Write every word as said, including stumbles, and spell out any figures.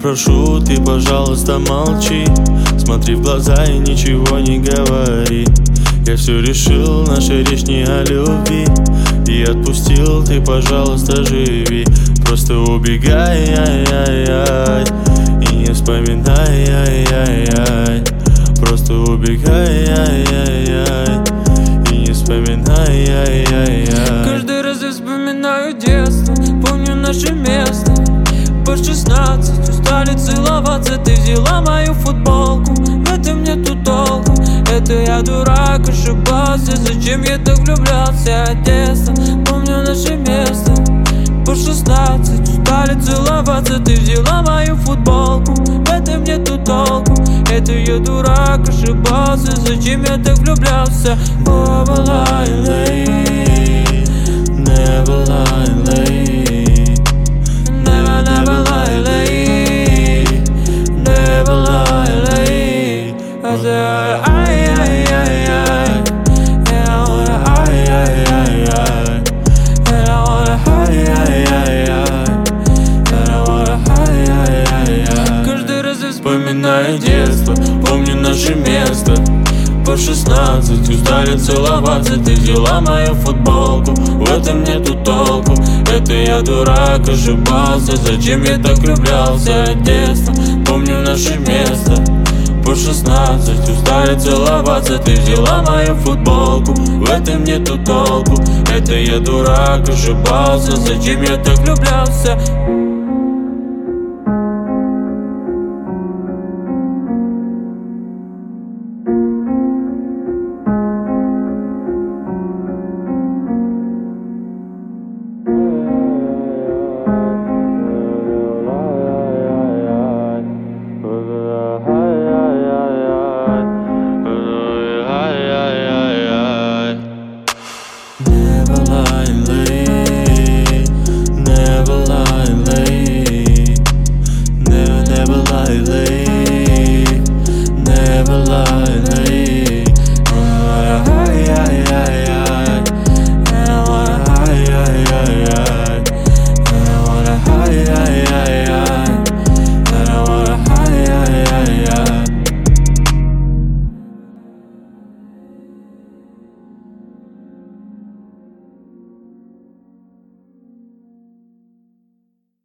прошу, ты, пожалуйста, молчи. Смотри в глаза и ничего не говори. Я все решил, наша речь не о любви. И отпустил, ты, пожалуйста, живи. Просто убегай, ай-яй-яй, и не вспоминай, ай-яй-яй. Просто убегай, ай-яй-яй, и не вспоминай, ай-яй-яй. Каждый раз я вспоминаю детство, помню наше место. По шестнадцать устали целоваться, ты взяла мою футболку. В этом нету толку, это я дурак, ошибался. Зачем я так влюблялся от детства? Помню наше место. По шестнадцать устали целоваться, ты взяла мою футболку. В этом нету толку, это я дурак, ошибался. Зачем я так влюблялся? Never lie late, never lie late, never, never lie late, never lie late. I said ay, ay, ay, ay, and I wanna ay, ay, ay, ay, and I wanna ay, ay, ay, ay, and I wanna ay, ay, ay, ay. Каждый раз я вспоминаю детство, помню наше место. По шестнадцать устали целоваться, ты взяла мою футболку. В этом нету толку, это я дурак, ошибался. Зачем я так влюблялся от детства? Помню наше место. По шестнадцать устали целоваться, ты взяла мою футболку. В этом нету толку, это я дурак, ошибался. Зачем я так влюблялся?